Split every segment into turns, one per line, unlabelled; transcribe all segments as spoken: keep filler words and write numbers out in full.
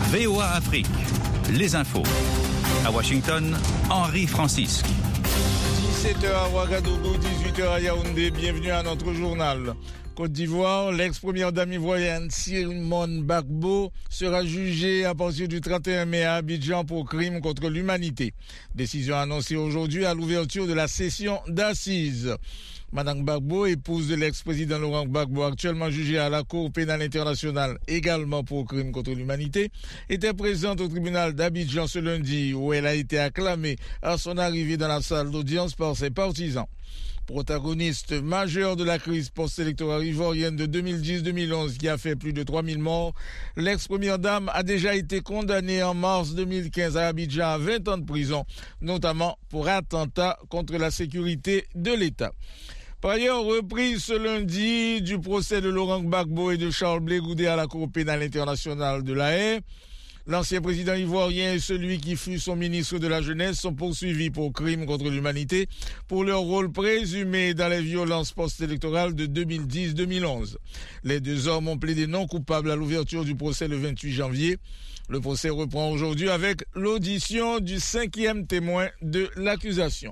V O A Afrique, les infos. À Washington, Henri Francisque.
dix-sept heures à Ouagadougou, dix-huit heures à Yaoundé. Bienvenue à notre journal. Côte d'Ivoire, l'ex-première dame ivoirienne Simone Gbagbo sera jugée à partir du trente et un mai à Abidjan pour crime contre l'humanité. Décision annoncée aujourd'hui à l'ouverture de la session d'assises. Madame Gbagbo, épouse de l'ex-président Laurent Gbagbo, actuellement jugée à la Cour pénale internationale également pour crime contre l'humanité, était présente au tribunal d'Abidjan ce lundi où elle a été acclamée à son arrivée dans la salle d'audience par ses partisans. Protagoniste majeur de la crise post-électorale ivoirienne de deux mille dix deux mille onze qui a fait plus de trois mille morts, l'ex-première dame a déjà été condamnée en mars deux mille quinze à Abidjan à vingt ans de prison, notamment pour attentat contre la sécurité de l'État. Par ailleurs, reprise ce lundi du procès de Laurent Gbagbo et de Charles Blé Goudé à la Cour pénale internationale de La Haye. L'ancien président ivoirien et celui qui fut son ministre de la Jeunesse sont poursuivis pour crimes contre l'humanité pour leur rôle présumé dans les violences post-électorales de deux mille dix deux mille onze. Les deux hommes ont plaidé non coupables à l'ouverture du procès le vingt-huit janvier. Le procès reprend aujourd'hui avec l'audition du cinquième témoin de l'accusation.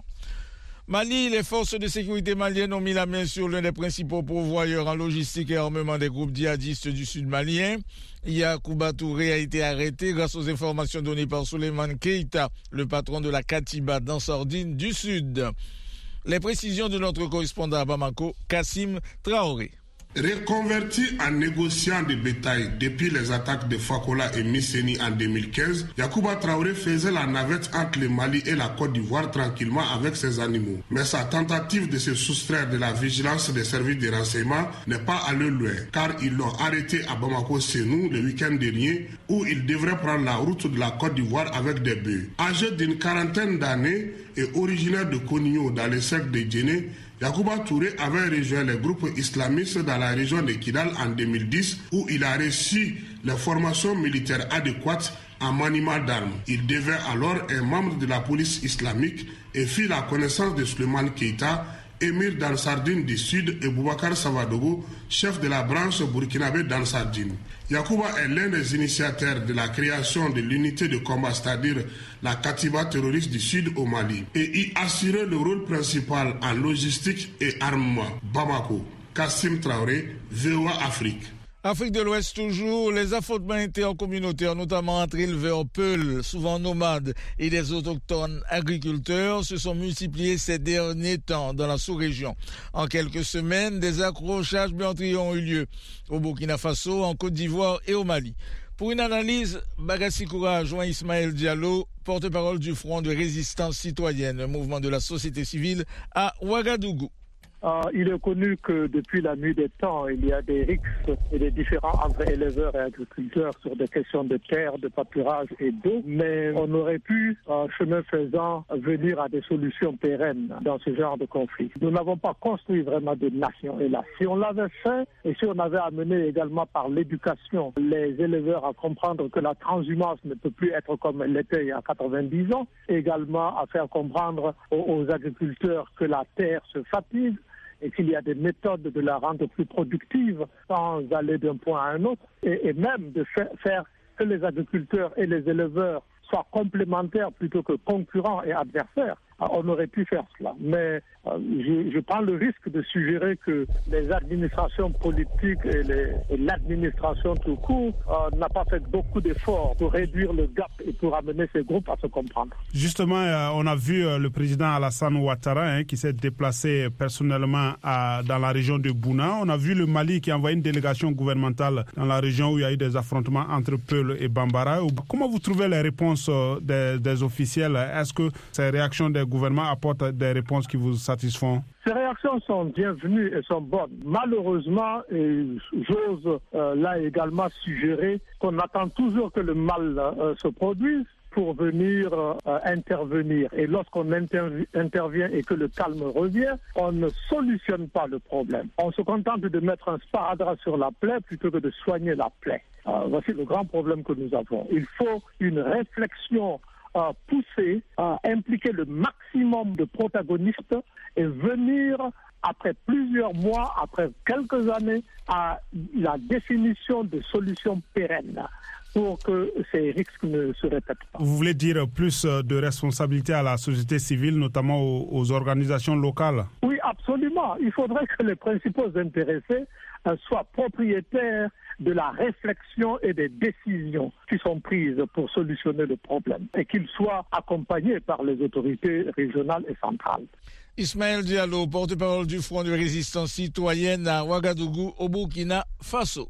Mali, les forces de sécurité maliennes ont mis la main sur l'un des principaux pourvoyeurs en logistique et armement des groupes djihadistes du sud malien. Yacouba Touré a été arrêté grâce aux informations données par Souleymane Keïta, le patron de la Katiba d'Ansardine du Sud. Les précisions de notre correspondant à Bamako, Kassim Traoré.
Reconverti en négociant de bétail depuis les attaques de Fakola et Misseni en deux mille quinze, Yacouba Traoré faisait la navette entre le Mali et la Côte d'Ivoire tranquillement avec ses animaux. Mais sa tentative de se soustraire de la vigilance des services de renseignement n'est pas allée loin, car ils l'ont arrêté à Bamako-Sénou le week-end dernier, où il devrait prendre la route de la Côte d'Ivoire avec des bœufs. Âgé d'une quarantaine d'années et originaire de Konio dans le cercle de Djéné, Yacouba Touré avait rejoint les groupes islamistes dans la région de Kidal en deux mille dix où il a reçu les formations militaires adéquates en maniement d'armes. Il devint alors un membre de la police islamique et fit la connaissance de Souleymane Keïta, émir d'Ansardine du Sud, et Boubacar Savadogo, chef de la branche burkinabé d'Ansardine. Yacouba est l'un des initiateurs de la création de l'unité de combat, c'est-à-dire la Katiba terroriste du Sud au Mali, et y assurait le rôle principal en logistique et armement. Bamako, Kassim Traoré, V O A Afrique.
Afrique de l'Ouest toujours, les affrontements intercommunautaires, notamment entre éleveurs Peuls, souvent nomades, et des autochtones agriculteurs, se sont multipliés ces derniers temps dans la sous-région. En quelques semaines, des accrochages meurtriers ont eu lieu au Burkina Faso, en Côte d'Ivoire et au Mali. Pour une analyse, Bagassi Koura joint Ismaël Diallo, porte-parole du Front de résistance citoyenne, un mouvement de la société civile à Ouagadougou.
Euh, il est connu que depuis la nuit des temps, il y a des rixes et des différends entre éleveurs et agriculteurs sur des questions de terre, de pâturage et d'eau. Mais on aurait pu, euh, chemin faisant, venir à des solutions pérennes dans ce genre de conflit. Nous n'avons pas construit vraiment de nation. Et là, si on l'avait fait, et si on avait amené également par l'éducation les éleveurs à comprendre que la transhumance ne peut plus être comme elle l'était il y a quatre-vingt-dix ans, également à faire comprendre aux, aux agriculteurs que la terre se fatigue, et qu'il y a des méthodes de la rendre plus productive sans aller d'un point à un autre, et, et même de faire, faire que les agriculteurs et les éleveurs soient complémentaires plutôt que concurrents et adversaires. On aurait pu faire cela, mais euh, je, je prends le risque de suggérer que les administrations politiques et, les, et l'administration tout court euh, n'a pas fait beaucoup d'efforts pour réduire le gap et pour amener ces groupes à se comprendre.
Justement, euh, on a vu euh, le président Alassane Ouattara hein, qui s'est déplacé personnellement à, dans la région de Bouna. On a vu le Mali qui a envoyé une délégation gouvernementale dans la région où il y a eu des affrontements entre Peul et Bambara. Comment vous trouvez les réponses euh, des, des officiels? Est-ce que ces réactions des gouvernements apportent des réponses qui vous satisfont?
Ces réactions sont bienvenues et sont bonnes. Malheureusement, et j'ose euh, là également suggérer qu'on attend toujours que le mal euh, se produise pour venir euh, intervenir. Et lorsqu'on interv- intervient et que le calme revient, on ne solutionne pas le problème. On se contente de mettre un sparadrap sur la plaie plutôt que de soigner la plaie. Euh, voici le grand problème que nous avons. Il faut une réflexion euh, poussée, euh, impliquer le maximum de protagonistes et venir après plusieurs mois, après quelques années, à la définition de solutions pérennes pour que ces risques ne se répètent pas.
Vous voulez dire plus de responsabilité à la société civile, notamment aux, aux organisations locales?
Oui, absolument. Il faudrait que les principaux intéressés euh, soient propriétaires de la réflexion et des décisions qui sont prises pour solutionner le problème et qu'ils soient accompagnés par les autorités régionales et centrales.
Ismaël Diallo, porte-parole du Front de résistance citoyenne à Ouagadougou, au Burkina Faso.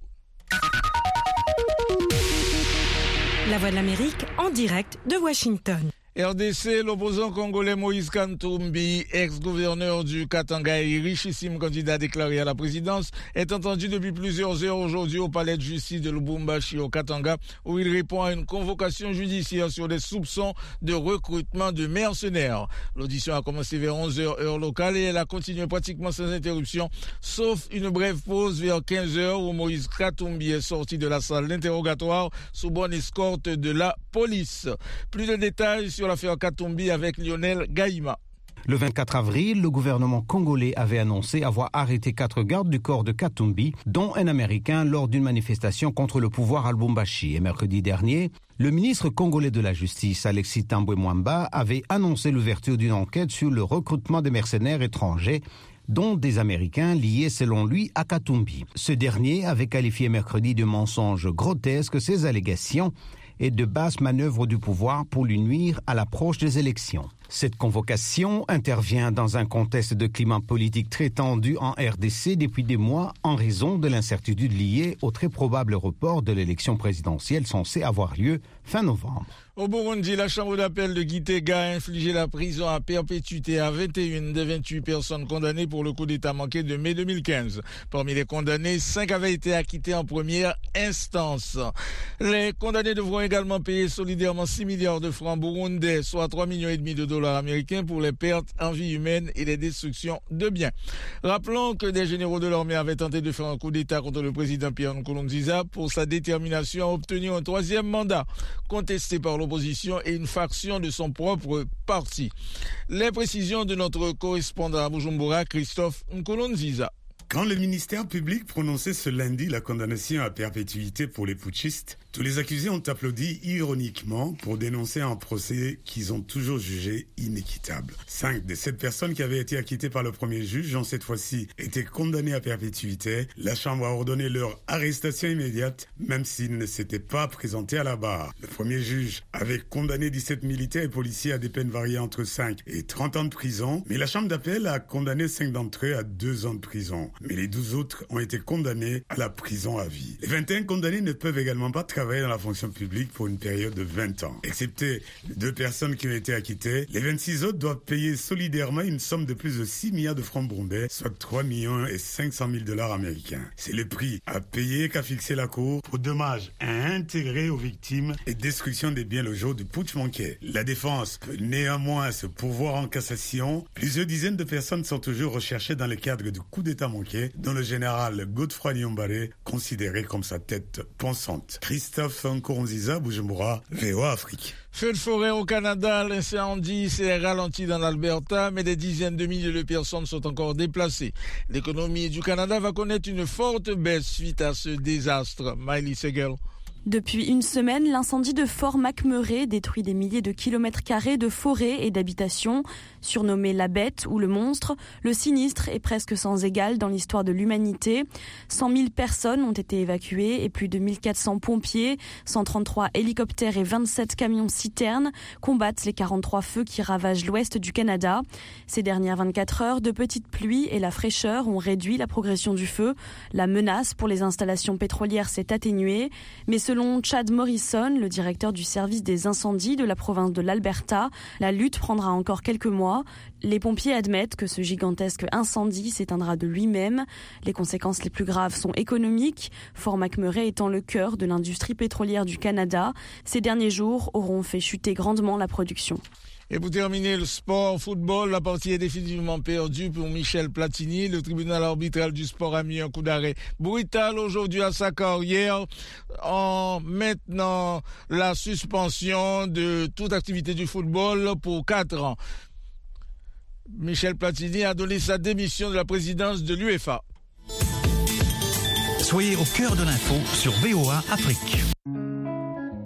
La Voix de l'Amérique en direct de Washington.
R D C, l'opposant congolais Moïse Katumbi, ex-gouverneur du Katanga et richissime candidat déclaré à la présidence, est entendu depuis plusieurs heures aujourd'hui au palais de justice de Lubumbashi au Katanga, où il répond à une convocation judiciaire sur des soupçons de recrutement de mercenaires. L'audition a commencé vers onze heures heure locale et elle a continué pratiquement sans interruption, sauf une brève pause vers quinze heures où Moïse Katumbi est sorti de la salle d'interrogatoire sous bonne escorte de la police. Plus de détails sur l'affaire Katumbi avec Lionel Gaïma.
Le vingt-quatre avril, le gouvernement congolais avait annoncé avoir arrêté quatre gardes du corps de Katumbi, dont un Américain, lors d'une manifestation contre le pouvoir à Lubumbashi. Et mercredi dernier, le ministre congolais de la Justice, Alexis Tambwe Mwamba, avait annoncé l'ouverture d'une enquête sur le recrutement des mercenaires étrangers, dont des Américains liés selon lui à Katumbi. Ce dernier avait qualifié mercredi de mensonge grotesque ces allégations et de basses manœuvres du pouvoir pour lui nuire à l'approche des élections. Cette convocation intervient dans un contexte de climat politique très tendu en R D C depuis des mois en raison de l'incertitude liée au très probable report de l'élection présidentielle censée avoir lieu fin novembre.
Au Burundi, la chambre d'appel de Gitega a infligé la prison à perpétuité à vingt et une des vingt-huit personnes condamnées pour le coup d'État manqué de mai deux mille quinze. Parmi les condamnés, cinq avaient été acquittés en première instance. Les condamnés devront également payer solidairement six milliards de francs burundais, soit trois millions et demi de dollars américains pour les pertes en vie humaine et les destructions de biens. Rappelons que des généraux de l'armée avaient tenté de faire un coup d'État contre le président Pierre Nkurunziza pour sa détermination à obtenir un troisième mandat, contesté par l'opposition et une faction de son propre parti. Les précisions de notre correspondant à Bujumbura, Christophe Nkurunziza.
Quand le ministère public prononçait ce lundi la condamnation à perpétuité pour les putschistes, tous les accusés ont applaudi ironiquement pour dénoncer un procès qu'ils ont toujours jugé inéquitable. Cinq de sept personnes qui avaient été acquittées par le premier juge ont cette fois-ci été condamnées à perpétuité. La Chambre a ordonné leur arrestation immédiate, même s'ils ne s'étaient pas présentés à la barre. Le premier juge avait condamné dix-sept militaires et policiers à des peines variées entre cinq et trente ans de prison, mais la Chambre d'appel a condamné cinq d'entre eux à deux ans de prison. Mais les douze autres ont été condamnés à la prison à vie. Les vingt et un condamnés ne peuvent également pas travailler dans la fonction publique pour une période de vingt ans. Excepté les deux personnes qui ont été acquittées, les vingt-six autres doivent payer solidairement une somme de plus de six milliards de francs burundais, soit trois millions et cinq cent mille dollars américains. C'est le prix à payer qu'a fixé la Cour pour dommages à intégrer aux victimes et destruction des biens le jour du putsch manqué. La défense peut néanmoins se pourvoir en cassation. Plusieurs dizaines de personnes sont toujours recherchées dans le cadre du coup d'État manqué, dont le général Godefroy Niyombare, considéré comme sa tête pensante. Christophe Nkurunziza, Bujumbura, V O A Afrique.
Feu de forêt au Canada, l'incendie s'est ralenti dans l'Alberta, mais des dizaines de milliers de personnes sont encore déplacées. L'économie du Canada va connaître une forte baisse suite à ce désastre. Miley Segel.
Depuis une semaine, l'incendie de Fort McMurray détruit des milliers de kilomètres carrés de forêts et d'habitations. Surnommé la bête ou le monstre, le sinistre est presque sans égal dans l'histoire de l'humanité. cent mille personnes ont été évacuées et plus de mille quatre cents pompiers, cent trente-trois hélicoptères et vingt-sept camions-citernes combattent les quarante-trois feux qui ravagent l'ouest du Canada. Ces dernières vingt-quatre heures, de petites pluies et la fraîcheur ont réduit la progression du feu. La menace pour les installations pétrolières s'est atténuée, mais selon Selon Chad Morrison, le directeur du service des incendies de la province de l'Alberta, la lutte prendra encore quelques mois. Les pompiers admettent que ce gigantesque incendie s'éteindra de lui-même. Les conséquences les plus graves sont économiques, Fort McMurray étant le cœur de l'industrie pétrolière du Canada. Ces derniers jours auront fait chuter grandement la production.
Et pour terminer, le sport, football, la partie est définitivement perdue pour Michel Platini. Le tribunal arbitral du sport a mis un coup d'arrêt brutal aujourd'hui à sa carrière en maintenant la suspension de toute activité du football pour quatre ans. Michel Platini a donné sa démission de la présidence de l'UEFA.
Soyez au cœur de l'info sur V O A Afrique.